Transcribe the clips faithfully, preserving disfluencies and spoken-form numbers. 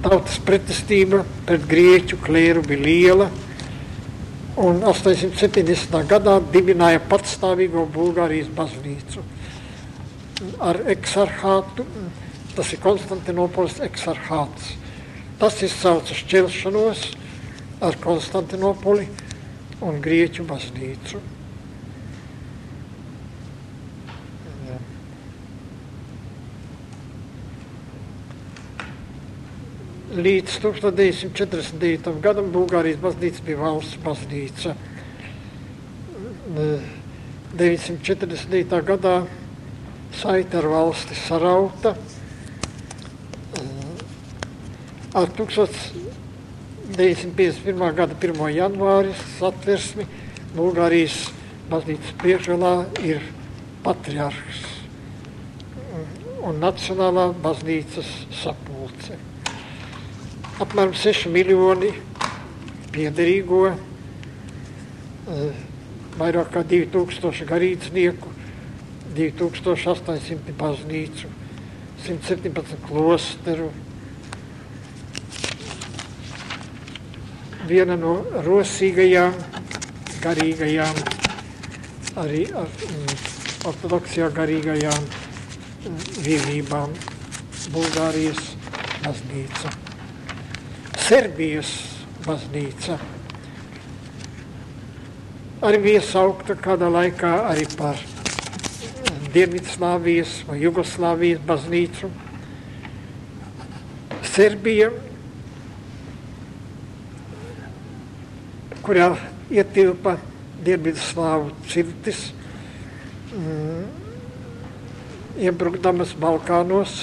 tautas pretestība pret grieķu klēru bija liela, un astoņsimt septiņdesmitā gadā dibināja patstāvīgo Bulgārijas baznīcu ar eksarhātu, tas ir Konstantinopolis eksarhāts. Tas izsauca šķelšanos ar Konstantinopoli un grieķu baznīcu. Līdz tūkstoš deviņsimt četrdesmit devītajam gadam Bulgārijas baznīca bija valsts baznīca. deviņsimt četrdesmit devītajā gadā saite ar valsti sarauta. Ar tūkstoš deviņsimt piecdesmit pirmā gada pirmā janvāris satversmi Bulgārijas baznīcas priekšgalā ir patriarhs un Nacionālā baznīcas sapulce. Apmēram seši miljoni piederīgo, vairāk kā divi tūkstoši garīdznieku, divi tūkstoši astoņsimt baznīcu, simt septiņpadsmit klosteru. Viena no rosīgajām, garīgajām, arī ar ortodoksijā garīgajām vienībām Bulgārijas baznīca. Serbijas baznīca arī bija saukta kādā laikā arī par Dienvidslāvijas vai Jugoslāvijas baznīcu. Serbija, kurā ietilpa Dienvidslāvu ciltis, mm, iebrukdamas Balkānos,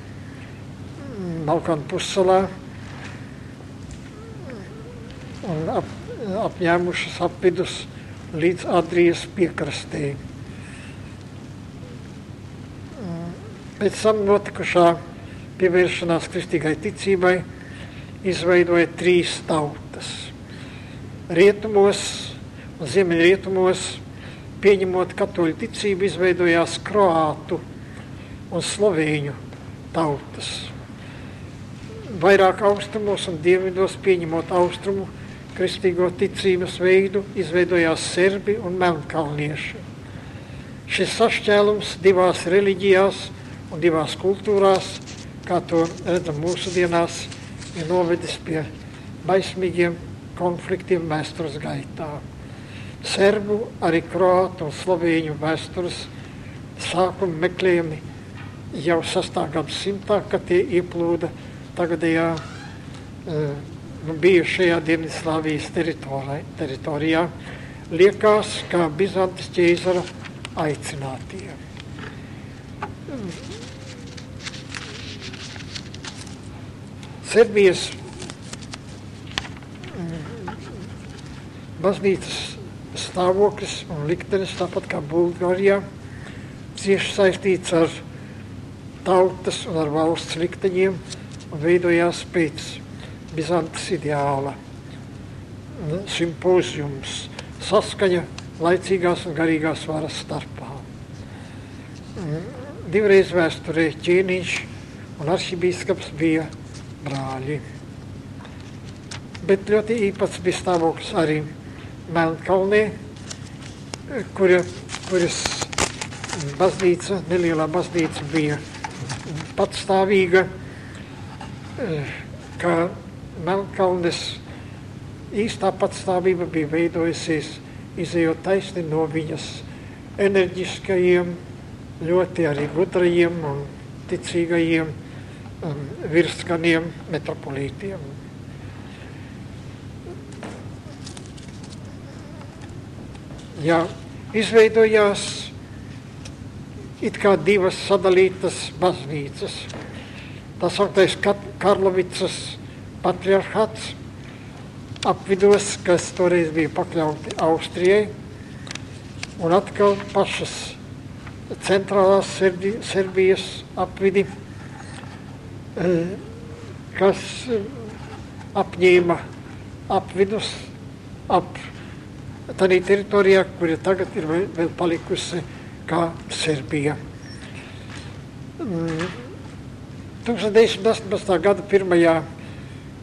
Balkānu pussalā, un ap, apņēmušas apvidus līdz Adrijas piekrastē. Pēc tam notikušā pievēršanās kristīgai ticībai izveidoja trīs tautas. Rietumos un ziemeļrietumos, pieņemot katoļu ticību, izveidojās kroātu un slovēņu tautas. Vairāk austrumos un dienvidos, pieņemot austrumu kristīgo ticības veidu, izveidojās serbi un melnkalnieši. Šis sašķēlums divās reliģijās un divās kultūrās, kā to redzam mūsdienās, ir novedis pie baismīgiem konfliktiem vēstures gaitā. Serbu, arī kroātu un slovēņu vēstures sākuma meklējumi jau sastā gadsimtā, kad tie ieplūda tagadējā nu, bijušajā Dienvidslāvijas teritorijā, liekas, kā Bizantes ķēzara aicinātie. Serbijas baznīcas stāvoklis un liktenis, tāpat kā Bulgārijā, cieši saistīts ar tautas un ar valsts likteņiem un veidojās pēc Bizantes ideāla. Simpozijums, saskaņa laicīgās un garīgās varas starpā. Divreiz vēsturē ķēniņš un arhibīskaps bija brāļi. Bet ļoti īpats bija stāvoklis arī Melnkalnē, kura, kuras baznīca, nelielā baznīca bija patstāvīga, kā Melnkalnes īstā patstāvība bija veidojusies, izejot taisni no viņas enerģiskajiem, ļoti arī gudrajiem un ticīgajiem um, virskaniem metropolītiem. Jā, izveidojās it kā divas sadalītas baznīcas. Tā sauktais Karlovicas patriarhāts apvidos, kas toreiz bija pakļauti Austrijai, un atkal pašas centrālās Serbi, Serbijas apvidi, kas apņēma apvidus ap tādā teritorijā, kura tagad ir vēl palikusi kā Serbija. tūkstoš deviņsimt astoņpadsmitā gada pirmajā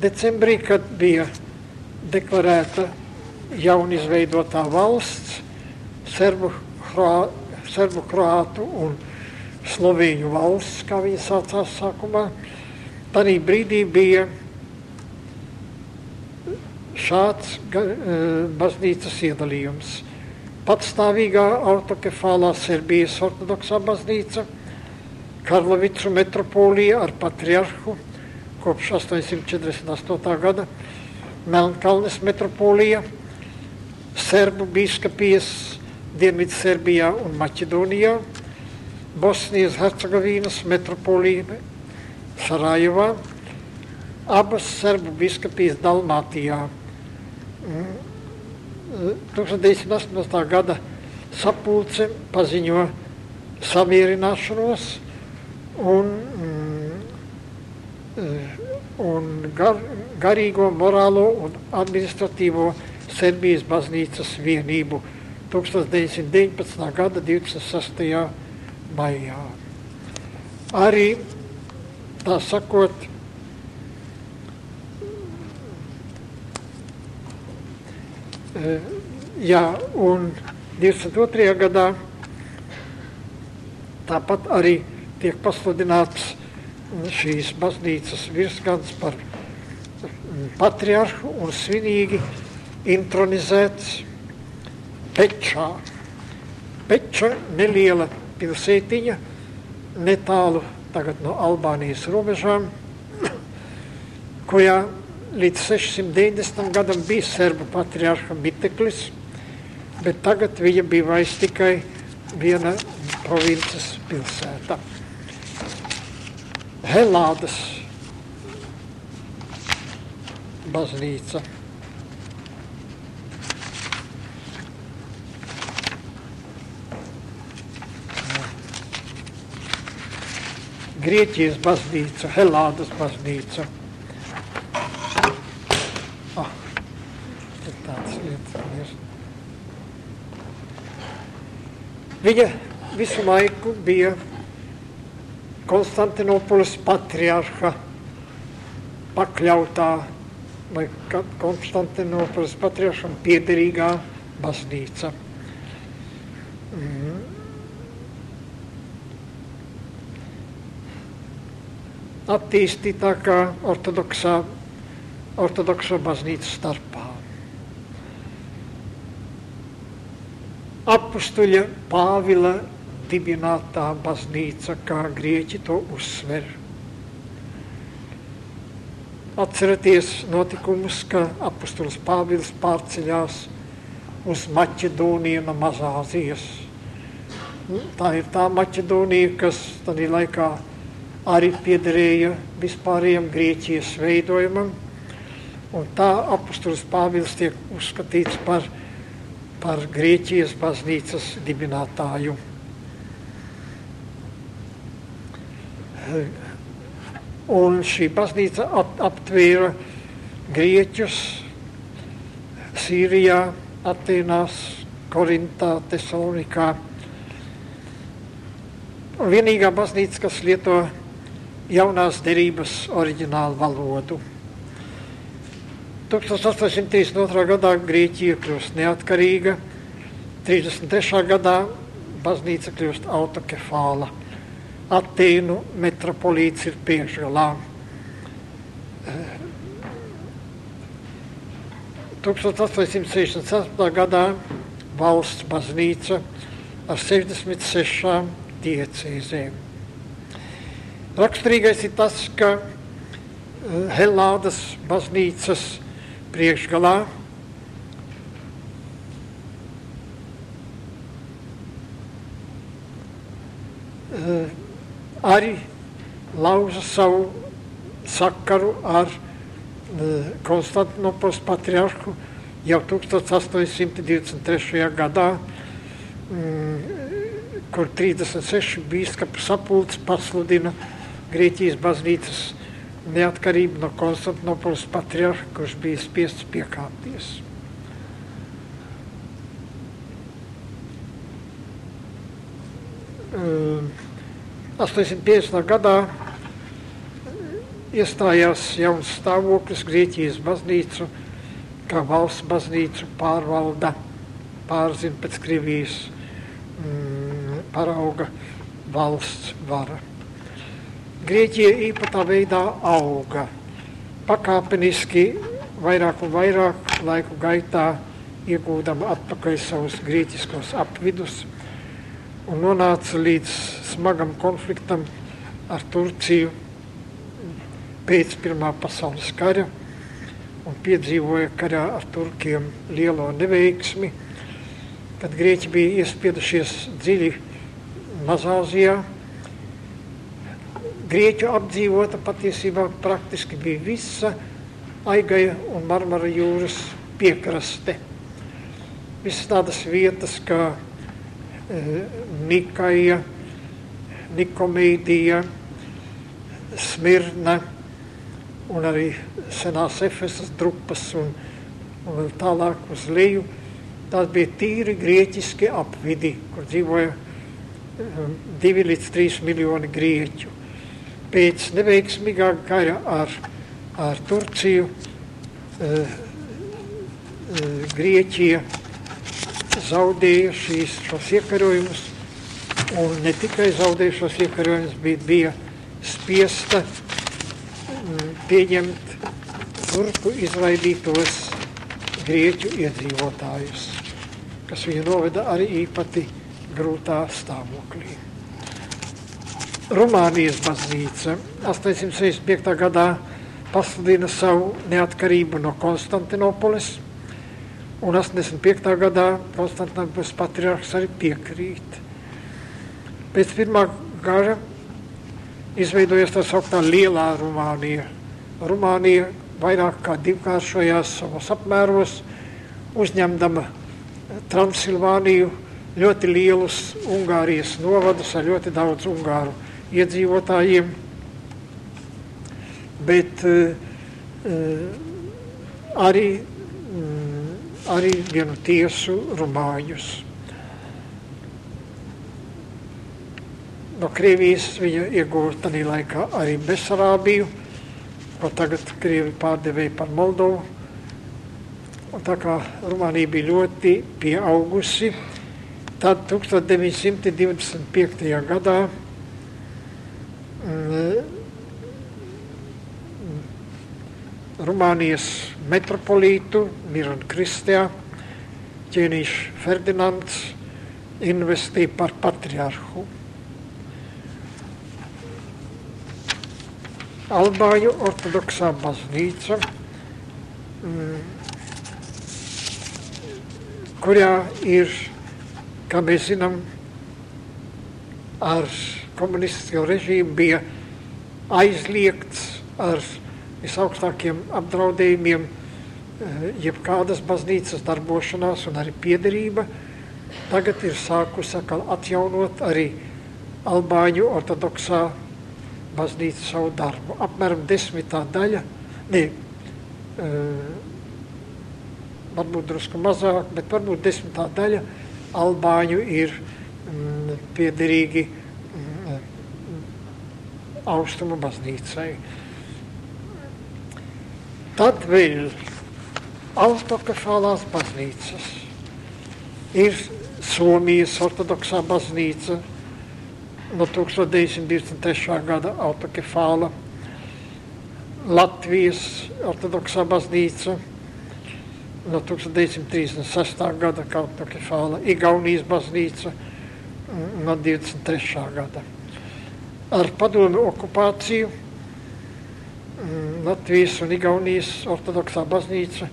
decembrī, kad bija deklarēta jaunizveidotā valsts, serbu, hroā, serbu kroātu un slovīņu valsts, kā viņi saucās sākumā. Tanī brīdī bija šāds baznīcas iedalījums. Patstāvīgā autokefālā Serbijas ortodoksā baznīca, Karlovicu metropolija ar patriarhu kopš astoņsimt četrdesmit astotā gada, Melnkalnes metropolija, serbu bīskapijas Dienvidu Serbijā un Maķedonijā, Bosnijas Hercegovīnas metropolija Sarajevā, abas serbu bīskapijas Dalmātijā. tūkstoš deviņsimt astoņdesmitā gada sapulce paziņo samierināšanos un, un gar, garīgo, morālo un administratīvo Serbijas baznīcas vienību tūkstoš deviņsimt deviņpadsmitā gada divdesmit sestajā maijā. Arī, tā sakot, jā, un divdesmit otrajā gadā tāpat arī tiek pasludināts šīs baznīcas virsgads par patriarhu un svinīgi intronizēts Pečā. Peča neliela pilsētiņa, netālu tagad no Albānijas robežām, kujā līdz sešsimt deviņdesmitam gadam bija serbu patriarha miteklis, bet tagad viņa bija vairs tikai viena provinces pilsēta. Helādas baznīca. Grieķijas baznīca, Helādas baznīca. Ah, tāds lietas ir. Viņa visu laiku bija Konstantinopolis patriarha pakļautā vai Konstantinopolis patriarham piederīgā baznīca. Mm. Attīstītākā ortodoksā, ortodoksā baznīca starpā. Apustuļa Pāvila dibinātā baznīca, kā grieķi to uzsver. Atceraties notikumus, ka apustulis Pāvils pārceļās uz Maķedoniju no Mazāzijas. Tā ir tā Maķedonija, kas tādā laikā arī piederēja vispārējam Grieķijas veidojumam, un tā apustulis Pāvils tiek uzskatīts par, par Grieķijas baznīcas dibinātāju. Un šī baznīca ap, aptvēra grieķus Sīrijā, Atēnās, Korintā, Tesalonikā. Un vienīgā baznīca, kas lieto jaunās derības oriģinālu valodu. tūkstoš astoņsimt trīsdesmit otrā gadā Grieķija kļūst neatkarīga, trīsdesmit trešā gadā baznīca kļūst autokefāla. Atēnu metropolīts ir priekšgalā. tūkstoš astoņsimt sešdesmit ceturtajā gadā valsts baznīca ar sešdesmit sešām diecēzēm. Raksturīgais ir tas, ka Helādas baznīcas priekšgalā arī lauza savu sakaru ar Konstantinopolis patriarhu jau tūkstoš astoņsimt divdesmit trešajā gadā, kur trīsdesmit seši bīskapu sapulces pasludina Grieķijas baznīcas neatkarību no Konstantinopolis patriarha, kurš bija spiests piekāpties. astoņsimt piecdesmitajā gadā iestājās jauns stāvoklis, Grieķijas baznīcu, kā valsts baznīcu pārvalda, pārzina pēc Krievijas mm, parauga valsts vara. Grieķija īpatā veidā auga, pakāpeniski vairāk un vairāk laiku gaitā iegūdama atpakaļ savus grieķiskos apvidus un nonāca līdz smagam konfliktam ar Turciju pēc Pirmā pasaules kara un piedzīvoja karā ar turkiem lielo neveiksmi, kad Grieķi bija iespiedušies dziļi Mazāzijā. Grieķu apdzīvota patiesībā praktiski bija visa Aigaja un Marmara jūras piekraste. Visas tādas vietas kā e, Nikaja, Nikomīdija, Smirna un arī senās Efesas drupas un, un vēl tālāk uz leju. Tās bija tīri grieķiski apvidi, kur dzīvoja um, divi līdz trīs miljoni grieķu. Pēc neveiksmīgā kara ar, ar Turciju uh, uh, Grieķija zaudēja šīs, šos iekarojumus, un ne tikai zaudēja šos iekarojumus, bet bija spiesta um, pieņemt turku izraidītos grieķu iedzīvotājus, kas viņu noveda arī īpati grūtā stāvoklī. Rumānijas baznīca astoņsimt sešdesmit piektajā gadā pasludina savu neatkarību no Konstantinopoles, un astoņdesmit piektajā gadā Konstantinopoles patriarhs arī piekrīt. Pēc pirmā gara izveidojas tā sauktā Lielā Rumānija. Rumānija vairāk kā divkāršojās savos apmēros, uzņemdama Transilvāniju, ļoti lielus Ungārijas novadus ar ļoti daudz ungāru iedzīvotājiem, bet uh, arī, mm, arī vienu tiesu rumāņus. No Krievijas viņa ieguva tādā laikā arī Besarābiju, ko tagad Krievi pārdevēja par Moldovu. Un tā kā Rumānija bija ļoti pieaugusi, tad tukstot deviņsimt divdesmit piektajā gadā mm, Rumānijas metropolītu Miran Kristijā ķēniņš Ferdinands investīja par patriarhu. Albāņu ortodoksā baznīca, mm, kurā ir, kā mēs zinām, ar komunistisko režīmu bija aizliegts ar visaugstākiem apdraudējumiem jebkādas baznīcas darbošanās un arī piederība. Tagad ir sākusi atkal atjaunot arī albāņu ortodoksā baznīca savu darbu. Apmēram desmitā daļa, ne, uh, varbūt drusku mazāk, bet varbūt desmitā daļa albāņu ir mm, piederīgi mm, austrumu baznīcai. Tad vēl autokefālās baznīcas. Ir Somijas ortodoksā baznīca, no tūkstoš deviņsimt divdesmit trešā gada autokefāla, Latvijas ortodoksā baznīca, no tūkstoš deviņsimt trīsdesmit sestā gada autokefāla, Igaunijas baznīca no divdesmit trešā gada. Ar padomju okupāciju Latvijas un Igaunijas ortodoksā baznīca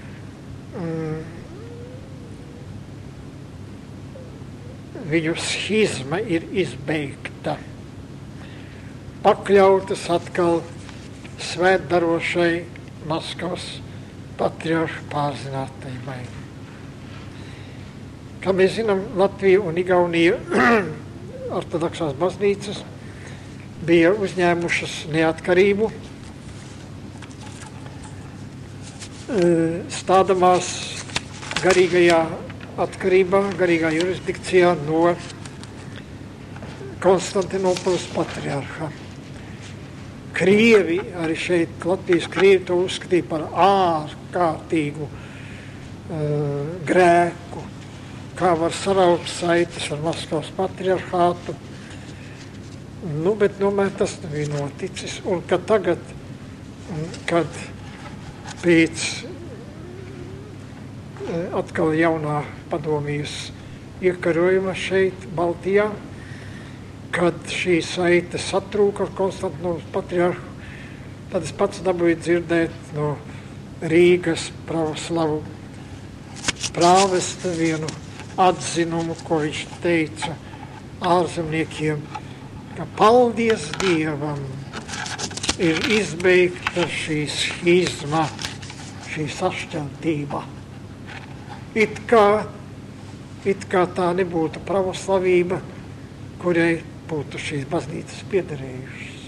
viņu schizma ir izbeigta, pakļautas atkal svētdarošai Maskavas patriarhu pārzinātājai. Kā mēs zinām, Latvija un Igaunija ortodoksās baznīcas bija uzņēmušas neatkarību, stādamās garīgajā atkarībā, garīgā jurisdikcijā no Konstantinopoles patriarha. Krievi, arī šeit Latvijas krievi to uzskatīja par ārkārtīgu uh, grēku, kā var saraukt saites ar Maskavas patriarhātu. Nu, bet tomēr tas nebija noticis. Un kad tagad, kad pēc atkal jaunā padomijas iekarojuma šeit, Baltijā, kad šī saite satrūka ar Konstantinopas patriarhu, tad es pats dabūju dzirdēt no Rīgas pravoslavu prāvesta vienu atzinumu, ko viņš teica ārzemniekiem, ka paldies Dievam ir izbeigta šī schizma, šī sašķeltība. It kā, it kā tā nebūtu pravoslavība, kurai būtu šīs baznīcas piederējušas.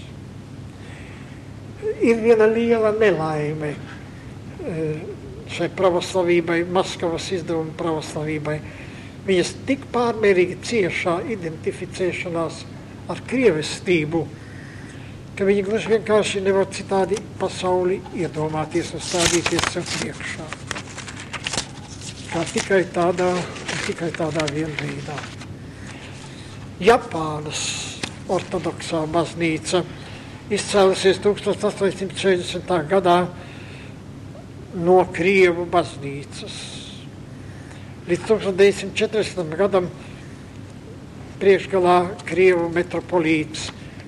Ir viena liela nelaime šai pravoslavībai, Maskavas izdevuma pravoslavībai. Viņas tik pārmērīgi ciešā identificēšanās ar krievestību, ka viņi gluži vienkārši nevar citādi pasauli iedomāties un stādīties sev priekšā. Kā tikai tādā, tikai tādā vienveidā. Japānas ortodoksā baznīca izcēlusies tūkstoš astoņsimt četrdesmitā gadā no Krievu baznīcas. Līdz tūkstoš deviņsimt četrdesmitam gadam priekšgalā Krievu metropolīts,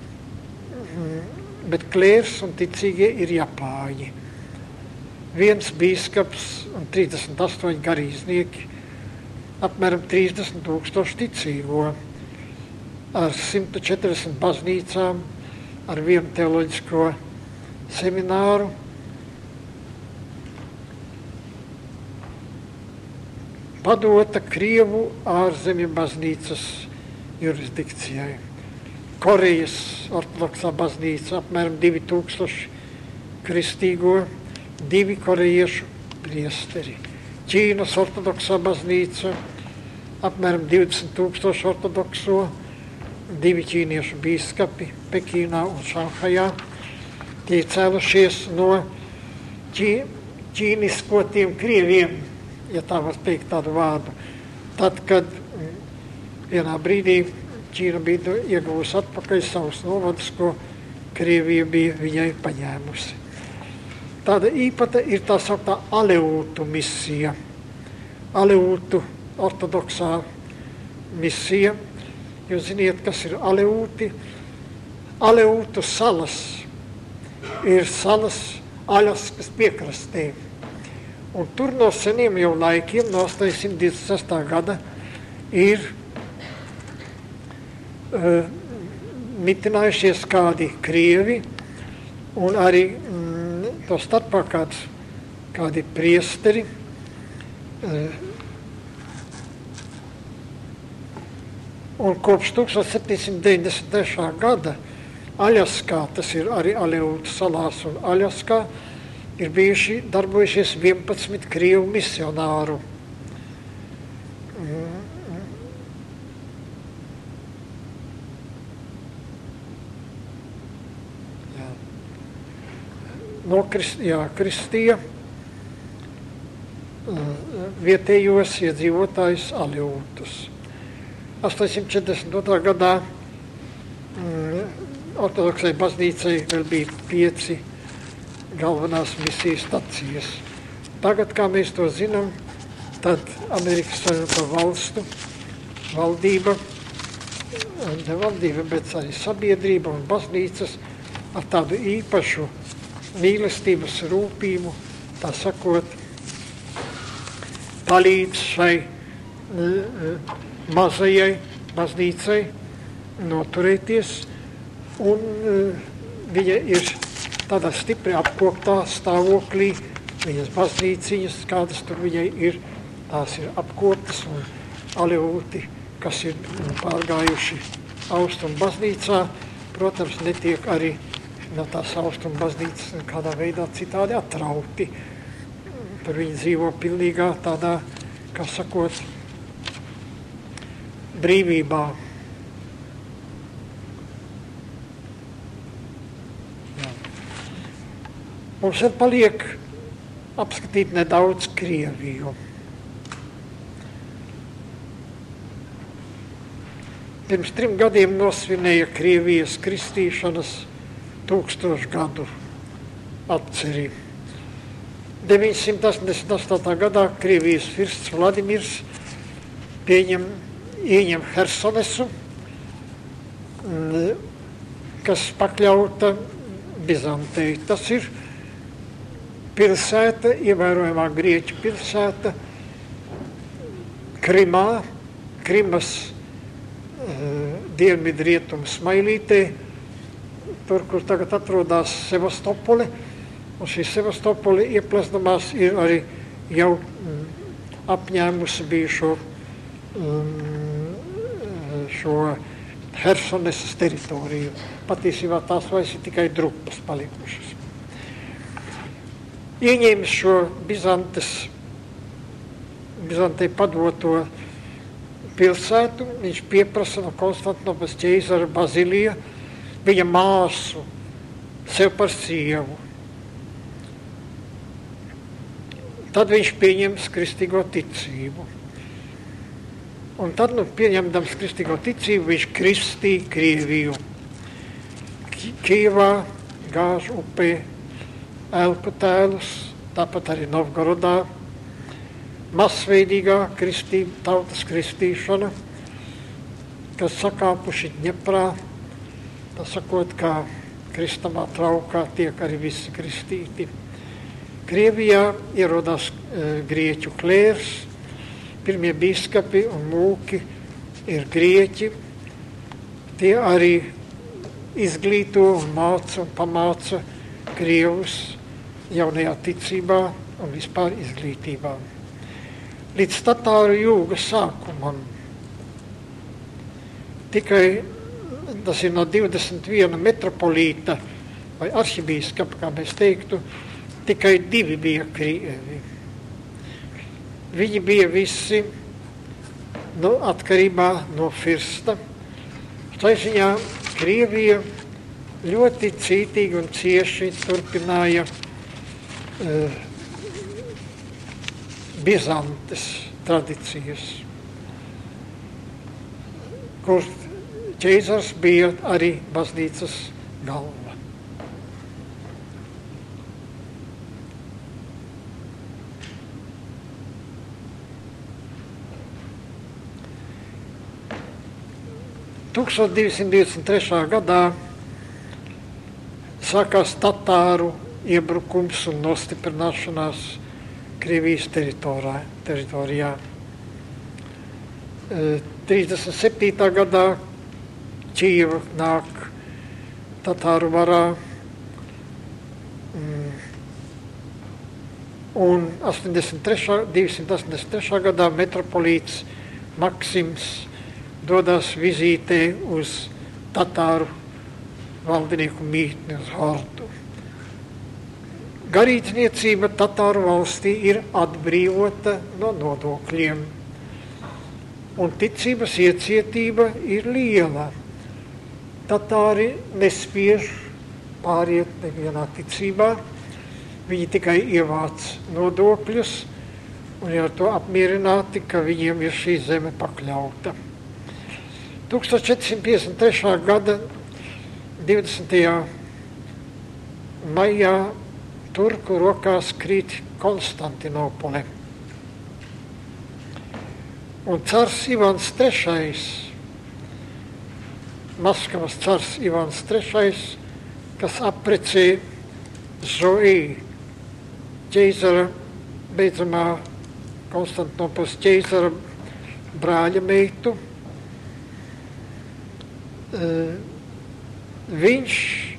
bet klērs un ticīgie ir japāņi. Viens bīskaps un trīsdesmit astoņi garīdznieki, apmēram trīsdesmit tūkstoši ticīgo, ar simt četrdesmit baznīcām, ar vienu teoloģisko semināru. Padota Krievu ārzemju baznīcas jurisdikcijai. Korejas ortodoksā baznīca apmēram divi tūkstoši kristīgo, divi korejiešu priesteri. Ķīnas ortodoksā baznīca apmēram divdesmit tūkstoši ortodokso, divi ķīniešu bīskapi Pekīnā un Šanhajā. Tie cēlušies no ķī, ķīniskotiem krieviem, ja tā var teikt tādu vārdu. Tad, kad vienā brīdī Ķīna bija ieguvusi atpakaļ savus novadus, ko Krievija bija viņai paņēmusi. Tāda īpata ir tā sauktā Aleūtu misija. Aleūtu ortodoksā misija. Jūs ziniet, kas ir Aleūti? Aleūtu salas ir salas Aļaskas piekrastē. Un tur no seniem jau laikiem, no astoņsimt divdesmit sestā gada, ir uh, mitinājušies kādi krievi un arī mm, to starpā kāds, kādi priesteri. Uh, un kopš tūkstoš septiņsimt deviņdesmit trešā gada Aļaskā, tas ir arī Aleūtu salās un Aļaskā, ir bijuši darbojušies vienpadsmit krievu misionāru. Jā. No krist, jā, kristīja vietējos iedzīvotājus Aleūtus. astoņsimt četrdesmit otrā gadā ortodoksai baznīcai vēl bija pieci galvenās misijas stacijas. Tagad, kā mēs to zinām, tad Amerikas Savienoto Valstu valdība, ne valdība, bet arī sabiedrība un baznīcas ar tādu īpašu mīlestības rūpību, tā sakot, palīdz šai mazajai baznīcai noturēties, un viņa ir tādā stipri apkoptā stāvoklī, viņas baznīciņas, kādas tur viņai ir, tās ir apkoptas, un Aleūti, kas ir pārgājuši austrumu baznīcā, protams, netiek arī no tās austrumu baznīcas kādā veidā citādi atrauti. Tur viņi dzīvo pilnīgā tādā, kā sakot, brīvībā. Jā. Mums ir paliek apskatīt nedaudz Krieviju. Pirms trim gadiem nosvinēja Krievijas kristīšanas tūkstošu gadu atceri. deviņsimt astoņdesmit astotajā gadā Krievijas firsts Vladimirs pieņem, ieņem Hersonesu, kas pakļauta Bizantei. Tas ir pilsēta, ievērojamā grieķu pilsēta, Krimā, Krimas dienvidu rietumu smailītē, tur, kur tagad atrodas Sevastopole, un šī Sevastopole ieplesdamās ir arī jau mm, apņēmusi bijušo mm, šo Hersonesas teritoriju. Patiesībā tās vairs ir tikai drupas palikušas. Ieņēmis šo Bizantes, Bizantei padoto pilsētu, viņš pieprasa no Konstantinopas ķeizara Bazilija viņa māsu sev par sievu. Tad viņš pieņems kristīgo ticību. Un tad, nu, pieņemdams kristīgo ticību, viņš kristīja Krieviju. Kijevā gāž upē elpu tēlus, tāpat arī Novgorodā. Masveidīgā kristība, tautas kristīšana, kas sakāpuši Ņeprā, tā sakot, kā kristamā traukā tiek arī visi kristīti. Krievijā ierodās e, grieķu klērs, pirmie biskapi un mūki ir grieķi. Tie arī izglīto un māca un pamāca krievus jaunajā ticībā un vispār izglītībā. Līdz tatāru jūga sākumam tikai, tas ir no divdesmit viena metropolīta vai arhibīskapa, kā mēs teiktu, tikai divi bija krievi. Viņi bija visi nu, atkarībā no firsta. Tā ziņā Krievija ļoti cītīgi un cieši turpināja uh, Bizantes tradīcijas, kur ķeizars bija arī baznīcas galva. tūkstoš divsimt divdesmit trešā gadā sākās tatāru iebrukums un nostiprināšanās Krievijas teritorijā. trīsdesmit septītā gadā Kijeva nāk tatāru varā, un divsimt astoņdesmit trešā gadā metropolīts Maksims dodas vizītē uz tatāru valdnieku mītni uz Hordu. Garīdzniecība tatāru valstī ir atbrīvota no nodokļiem, un ticības iecietība ir liela. Tatāri nespiež pāriet nevienā ticībā, viņi tikai ievāc nodokļus, un ar to apmierināti, ka viņiem ir šī zeme pakļauta. tūkstoš četri simt piecdesmit trešā gada divdesmitajā maijā turku rokās krīt Konstantinopole. Un cars Ivans trešais, Maskavas cars Ivans trešais, kas apprecē Zoī, ķeizara, beidzamā Konstantinopoles ķeizara brāļa meitu, viņš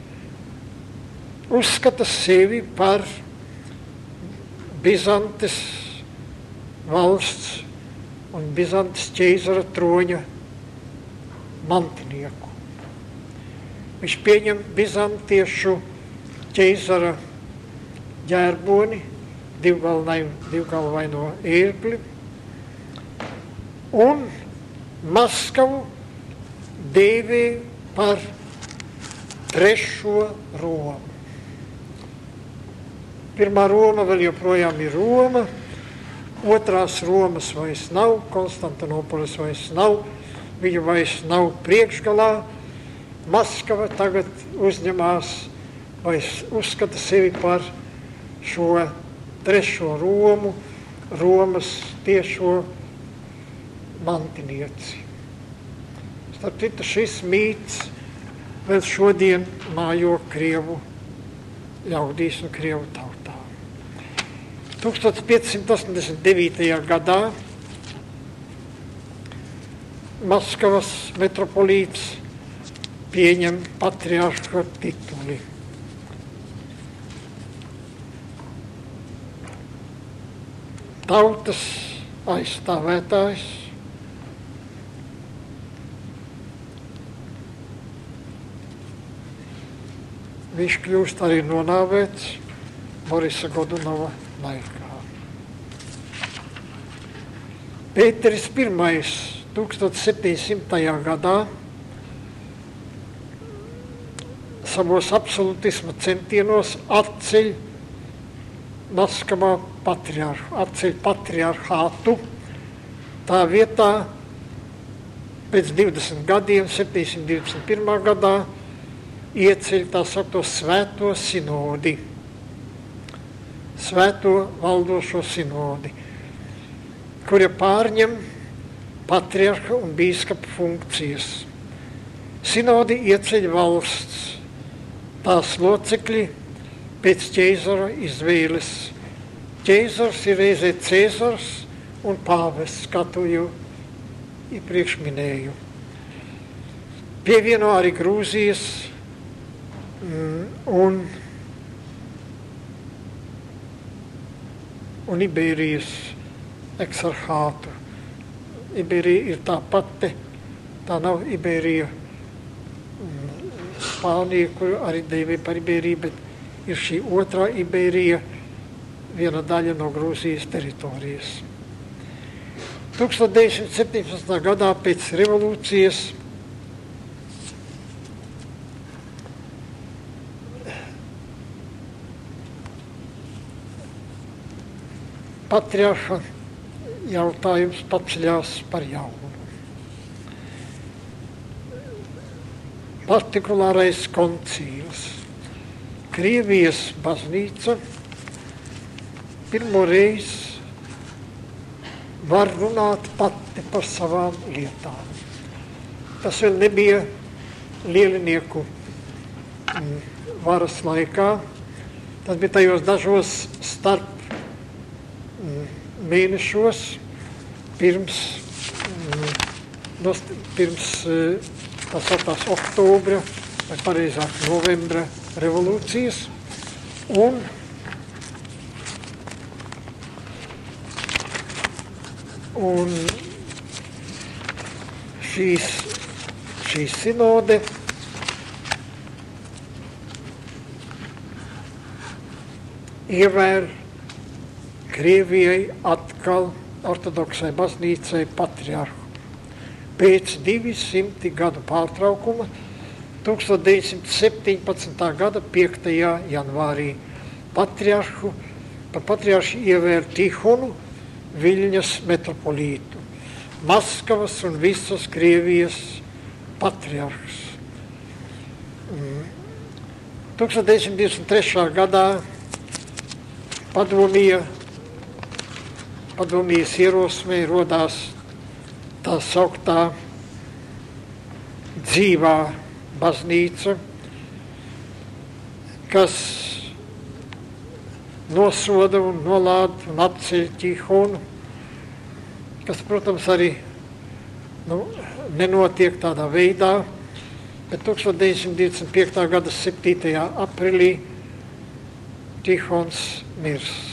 uzskata sevi par Bizantes valsts un Bizantes ķeizara troņa mantinieku. Viņš pieņem bizantiešu ķeizara ģērboni, divgalvaino ērgli, un Maskavu dēvē par trešo Romu. Pirmā Roma vēl joprojām ir Roma, otrās Romas vairs nav, Konstantinopolis vairs nav, viņu vairs nav priekšgalā. Maskava tagad uzņemās vai uzskata sevi par šo trešo Romu, Romas tiešo mantinieci. Starp citu, šis mīts vēl šodien mājo Krievu ļaudīs un Krievu tautā. tūkstoš piecsimt astoņdesmit devītajā gadā Maskavas metropolīts pieņem patriarha tituli. Tautas aizstāvētājs, viņš kļūst arī nonāvēts Borisa Godunova laikā. Pēteris Pirmais tūkstoš septiņsimtajā gadā savos absolutisma centienos atceļ Maskavā patriarhu, atceļ patriarhātu. Tā vietā pēc divdesmit gadiem, septiņsimt divdesmit pirmā gadā, ieceļ tā saukto svēto sinodi, svēto valdošo sinodi, kura pārņem patriarha un bīskapa funkcijas. Sinodi ieceļ valsts, tās locekļi pēc ķēzara izvēles. Ķēzars ir reizē Cēzars un pāvests, kā to jau iepriekš minēju. Pievieno arī Grūzijas un, un Iberijas eksarhātu. Iberija ir tā pati, tā nav Iberija Spānija, kur arī dēvē par Iberiju, bet ir šī otrā Iberija, viena daļa no Grūzijas teritorijas. tūkstoš deviņsimt septiņpadsmitajā gadā pēc revolūcijas patriarha jautājums paceļās par jaunu. Partikulārais koncīls. Krievijas baznīca pirmo reizi var runāt pati par savām lietām. Tas vēl nebija lielinieku varas laikā. Tas bija tajos dažos starp mēnešos pirms, pirms tā sauktās oktobra vai pareizāk novembra revolūcijas, un un šīs, šī sinode ievēr Krievijai atkal ortodoksai baznīcai patriarhu. Pēc divsimti gadu pārtraukuma tūkstoš deviņsimt septiņpadsmitā gada piektajā janvārī patriarhu, par patriarhu ievēr Tihonu, Viļņas metropolītu, Maskavas un visas Krievijas patriarhus. tūkstoš deviņsimt divdesmit trešā gadā padomija, padomijas ierosmē rodās tā sauktā dzīvā baznīca, kas nosoda un nolāda un atceļ Tihonu, kas, protams, arī nu, nenotiek tādā veidā, bet tūkstoš deviņsimt divdesmit piektā gada septītajā aprīlī Tihons mirst.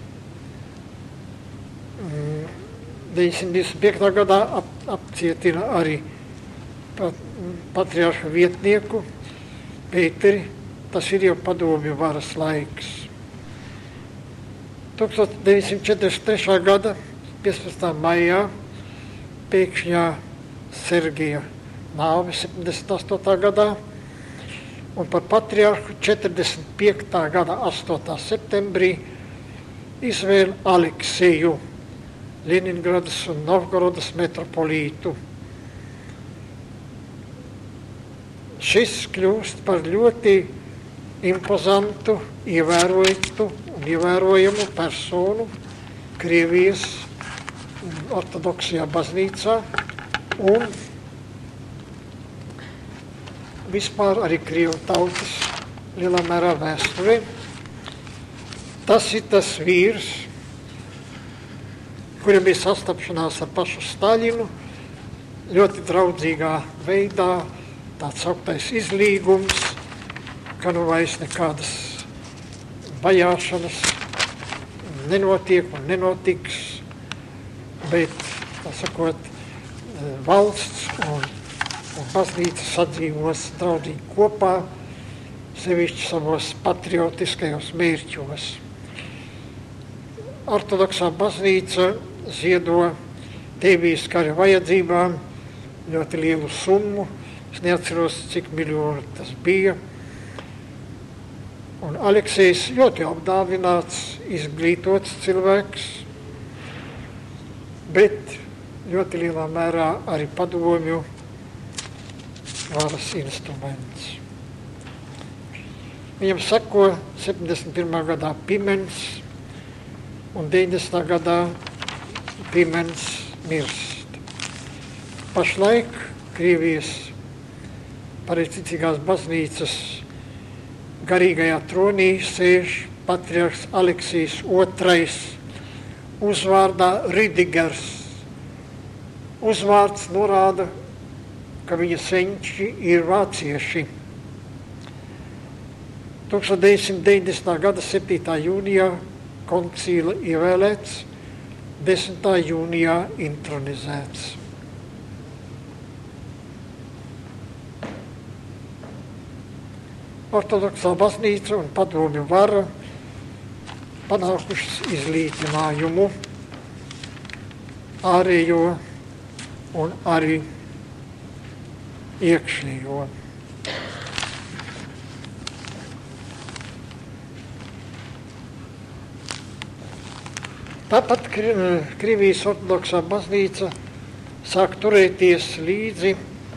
deviņsimt divdesmit piektā gadā ap, apcietina arī pat, patriarha vietnieku Pēteri, tas ir jau padomju varas laiks. tūkstoš deviņsimt četrdesmit trešā gada piecpadsmitā maijā pēkšņā Sergeja nāve septiņdesmit astotā gadā un par patriarhu četrdesmit piektā gada astotā septembrī izvēla Alekseju, Ļeningradas un Novgorodas metropolītu. Šis kļūst par ļoti impozantu, ievērotu un ievērojamu personu Krievijas ortodoksajā baznīcā un vispār arī Krievu tautas lielā mērā vēsturē. Tas ir tas vīrs, kuram bija sastapšanās ar pašu Staļinu, ļoti draudzīgā veidā, tāds augtais izlīgums, ka nu vairs nekādas vajāšanas nenotiek un nenotiks, bet, tā sakot, valsts un, un baznīca sadzīvos draudzīgi kopā, sevišķi savos patriotiskajos mērķos. Ortodoksā baznīca ziedo Tēvijas kara vajadzībām ļoti lielu summu, es neatceros, cik miljonu tas bija. Un Aleksejs ļoti apdāvināts, izglītots cilvēks, bet ļoti lielā mērā arī padomju varas instruments. Viņam sako septiņdesmit pirmā gadā Pimens un deviņdesmitā gadā Pimens mirst. Pašlaik Krievijas pareizticīgās baznīcas garīgajā tronī sēž patriarhs Aleksijs otrais, uzvārdā Ridigers. Uzvārds norāda, ka viņa senči ir vācieši. tūkstoš deviņsimt deviņdesmitā gada septītā jūnijā koncila ievēlēts, desmitā jūnijā intronizēts. Ortodoksā baznīca un padomju vara panākušas izlīdzinājumu ārējo un arī iekšējo. Tāpat Krievijas ortodoksā baznīca sāk turēties līdzi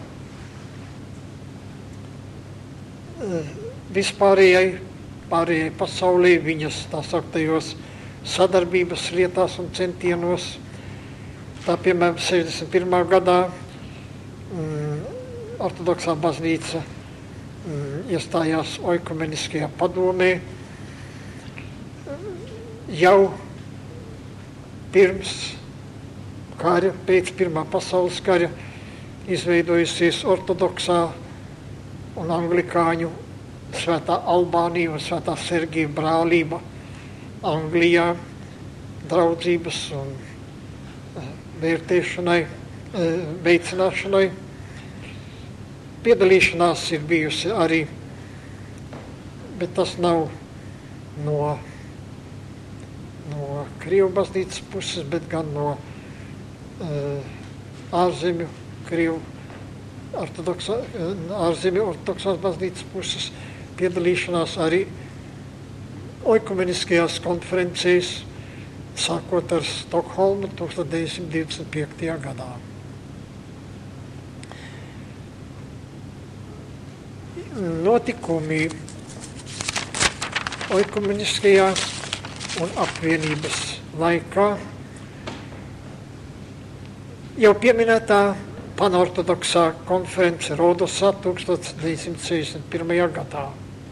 vispārējai, pārējai pasaulē, viņas tā sauktajos sadarbības lietās un centienos. Tā, piemēram, sešdesmit pirmā gadā mm, ortodoksā baznīca mm, iestājās oikumeniskajā padomē. Jau pirms kara, pēc Pirmā pasaules kara, izveidojusies ortodoksā un anglikāņu Svētā Albānija un Svētā Sergija brālība Anglijā draudzības un vērtēšanai, veicināšanai. Piedalīšanās ir bijusi arī, bet tas nav no, no Krievu baznīcas puses, bet gan no ārzemju Krievu ortodoksā, ārzemju ortodoksās baznīcas puses. Piedalīšanās arī oikumeniskajās konferencēs, sākot ar Stokholmu tūkstoš deviņsimt divdesmit piektajā gadā. Notikumi oikumeniskajā un apvienības laikā jau pieminētā panortodoksā konference Rodosā tūkstoš deviņsimt sešdesmit pirmajā gadā.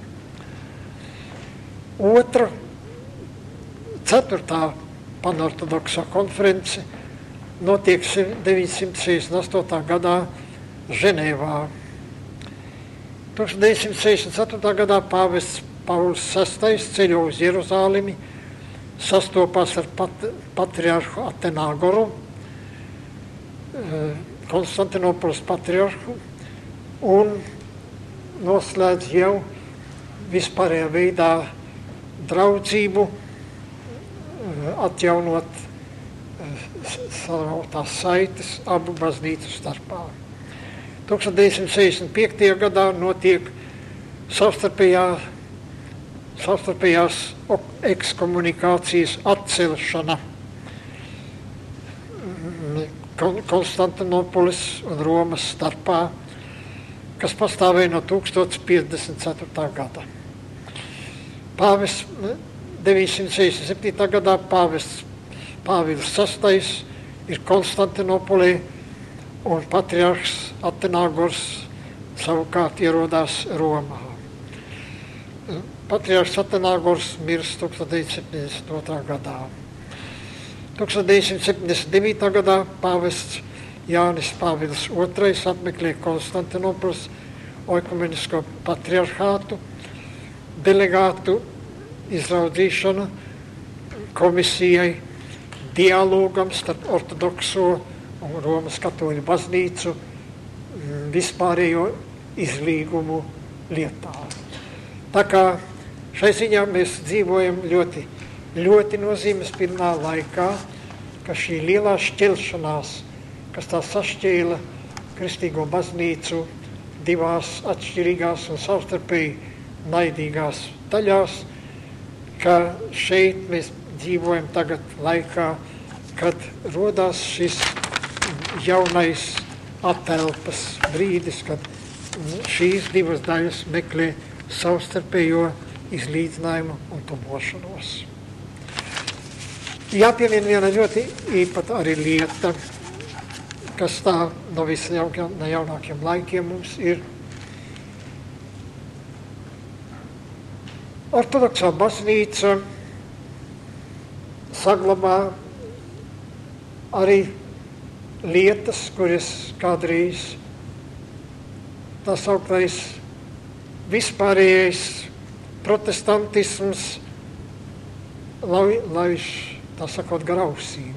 Otra, ceturtā panortodoksā konference notiek deviņsimt sešdesmit astotā gadā Ženēvā. tūkstoš deviņsimt sešdesmit ceturtā gadā pāvests Pauls sestais ceļo uz Jeruzālemi, sastopās ar pat, patriarhu Atenāgoru, Konstantinopolis patriarhu, un noslēdz jau vispārējā veidā draudzību, atjaunot tās saites abu baznīcu starpā. tūkstoš deviņsimt sešdesmit piektajā gadā notiek savstarpējā, savstarpējās ekskomunikācijas atcelšana. Konstantinopolis un Romas starpā, kas pastāvēja no tūkstoš piecdesmit ceturtā gada. Pāvests deviņsimt sešdesmit septītā gadā pāvests Pāvils sastais ir Konstantinopolī un patriarhs Atenāgors savukārt ierodās Romā. Patriarhs Atenāgors mirst tūkstoš deviņsimt septiņdesmit otrā gadā. tūkstoš deviņsimt septiņdesmit devītā gadā pāvests Jānis Pāvils otrais apmeklē Konstantinopolis oikumenisko patriarhātu, delegātu izraudzīšanu komisijai, dialogam starp ortodokso un Romas katoļu baznīcu vispārējo izlīgumu lietā. Tā kā šai ziņā mēs dzīvojam ļoti, ļoti nozīmes pilnā laikā, ka šī lielā šķelšanās, kas tā sašķēla kristīgo baznīcu divās atšķirīgās un savstarpēji naidīgās daļās, ka šeit mēs dzīvojam tagad laikā, kad rodās šis jaunais atelpas brīdis, kad šīs divas daļas meklē savstarpējo izlīdzinājumu un tuvošanos. Jāpiemina viena ļoti īpata arī lieta, kas tā no visjaunākiem laikiem mums ir. Ortodoksā baznīca saglabā arī lietas, kuras kādreiz tā sauktais vispārējais protestantisms lai, laiž, tā sakot, gar ausīm.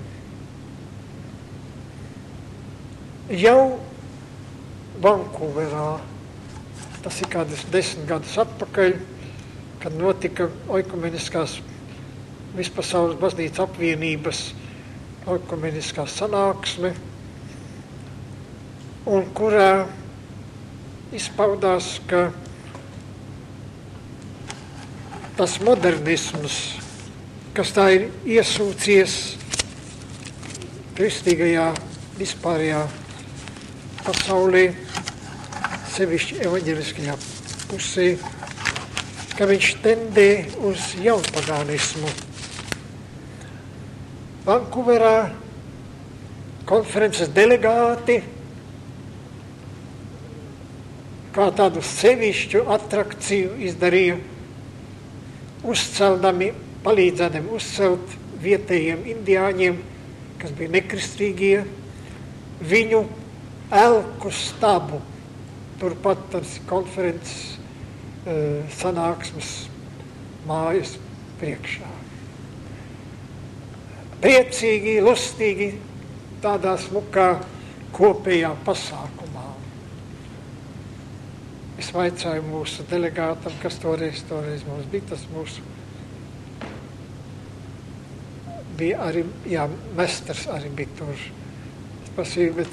Jau Vankūverā, tas ir kādus desmit gadus atpakaļ, kad notika oikumeniskās vispasaules baznīcas apvienības oikumeniskā sanāksme, un kurā izpaudās, ka tas modernisms, kas tā ir iesūcies kristīgajā vispārējā pasaulē, sevišķi evaņģeliskajā pusē, ka viņš tendē uz jaunpagānismu. Vankūverā konferences delegāti kā tādu sevišķu atrakciju izdarīja, uzceldami, palīdzēdami uzcelt vietējiem indiāņiem, kas bija nekristīgie, viņu elku stabu, turpat tas konferences uh, sanāksmes mājas priekšā. Priecīgi, lustīgi, tādā smukā kopējā pasākumā. Es vaicāju mūsu delegātam, kas toreiz, toreiz mums bija, tas mūsu bija arī, jā, mesters arī bija tur. Es pasīju, bet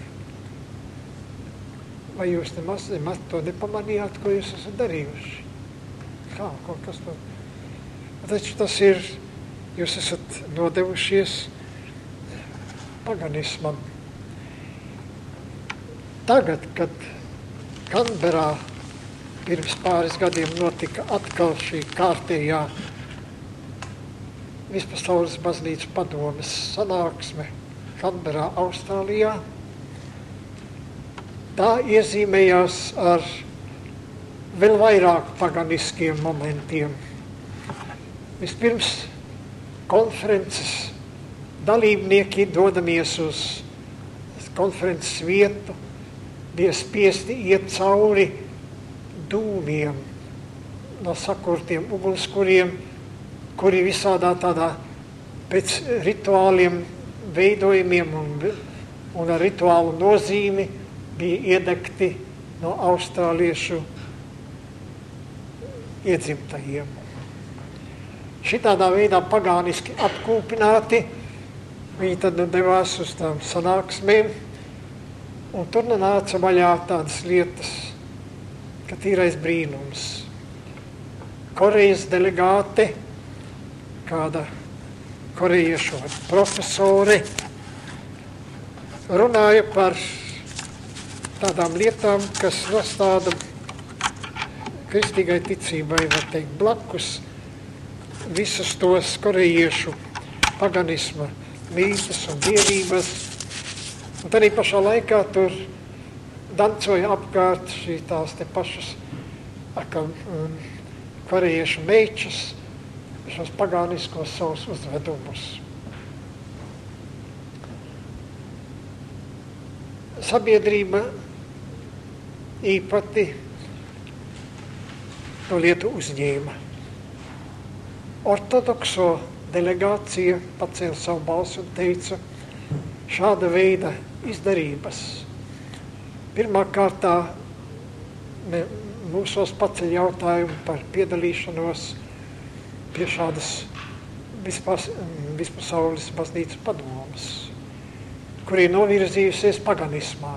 vai jūs nemaz, nemaz to nepamanījāt, ko jūs esat darījuši? Kā, ko, kas to? Taču tas ir, jūs esat nodevušies paganismam. Tagad, kad Kanberā pirms pāris gadiem notika atkal šī kārtējā vispasaules baznīcas padomes sanāksme Kanberā, Austrālijā, tā iezīmējās ar vēl vairāk paganiskiem momentiem. Vispirms konferences dalībnieki, dodamies uz konferences vietu, bija spiesti iet cauri dūmiem no sakurtiem ugunskuriem, kuri visādā tādā pēc rituāliem veidojumiem un, un ar rituālu nozīmi bija iedegti no austrāliešu iedzimtajiem. Šitādā veidā pagāniski apkūpināti, viņi tad devās uz tām sanāksmēm, un tur nāca vaļā tādas lietas, ka tīrais brīnums. Korejas delegāte, kāda korejiešu profesore, runāja par tādām lietām, kas nostāda kristīgai ticībai, var teikt, blakus visus tos korejiešu paganisma mītas un dievības. Un arī pašā laikā tur dancoja apkārt šī tās te pašas akam, um, korejiešu meičas, šos pagāniskos savus uzvedumus. Sabiedrība īpati to lietu uzņēma. Ortodokso delegācija pacēla savu balsu un teica šāda veida izdarības. Pirmā kārtā mūsos paceļ jautājumu par piedalīšanos pie šādas vispas, vispasaules baznīcas padomas, kur ir novirzījusies paganismā.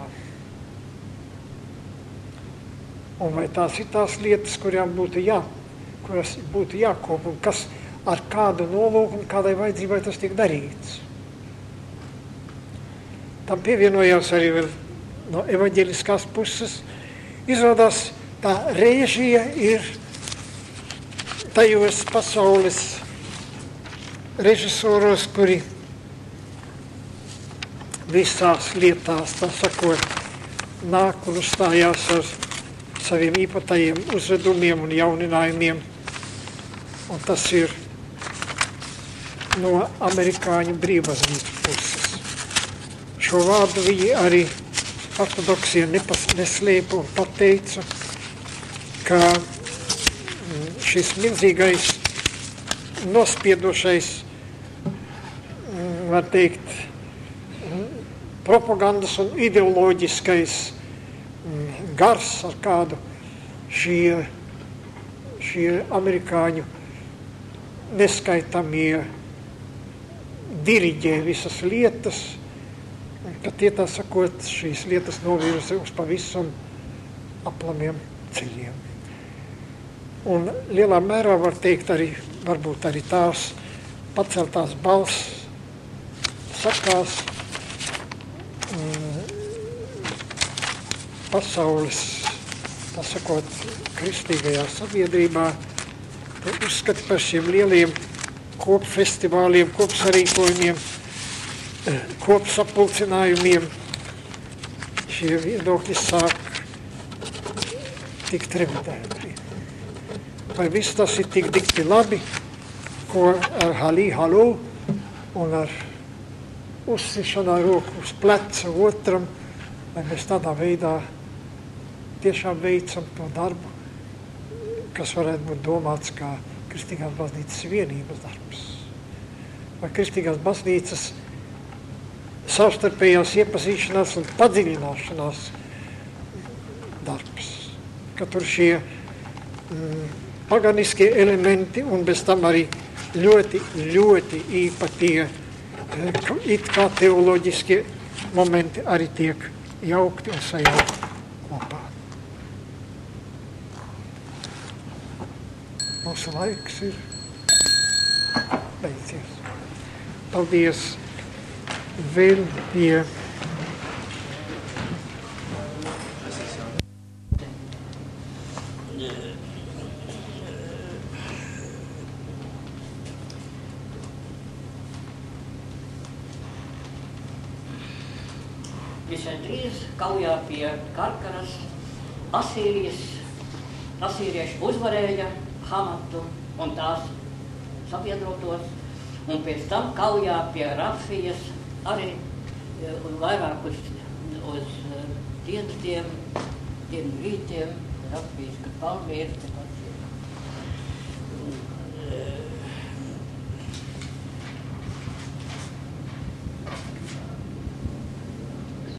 Un vai tās ir tās lietas, kurām būtu jā, kuras būtu jākop, un kas ar kādu nolūku un kādai vajadzībai tas tiek darīts. Tam pievienojās arī vēl no evaņģeliskās puses. Izrādās, tā rēžija ir tajos pasaules režisoros, kuri visās lietās, tā sakot, nāk un uzstājās ar saviem īpatajiem uzvedumiem un jauninājumiem. Un tas ir no amerikāņu brīvbaznīcas puses. Šo vārdu viņi arī ortodoksija neslēpa un pateica, ka šis milzīgais nospiedošais, var teikt, propagandas un ideoloģiskais gars, ar kādu šie, šie amerikāņu neskaitamie diriģē visas lietas, ka tie tā sakot šīs lietas novirza uz pavisam aplamiem ceļiem. Un lielā mērā var teikt arī, varbūt arī tās paceltās balss sakās mm, pasaules, tā sakot, kristīgajā sabiedrībā, uzskati par šiem lieliem kopfestivāliem, kopsarīkojumiem, kopsapulcinājumiem. Šie viedokļi sāk tikt revidēti. Vai viss tas ir tik dikti labi, ko ar halī halū un ar uzsišanā roku uz pleca otram, vai mēs tādā veidā tiešām veicam to darbu, kas varētu būt domāts kā kristīgās baznīcas vienības darbs. Vai kristīgās baznīcas savstarpējās iepazīšanās un padziļināšanās darbs. Ka tur šie mm, paganiskie elementi un bez tam arī ļoti, ļoti īpatie it kā teoloģiskie momenti arī tiek jaukti un sajaukti kopā. Mūsu laiks ir beidzies. Paldies vēl pie Visai drīz kaujā pie Karkaras Asīrijas, asīrieši uzvarēja Hamatu un tās sabiedrotos, un pēc tam kaujā pie Rafijas arī vairāk uz, uz dienvidiem, dienvidrītiem, Rafijas, kad Palmīra,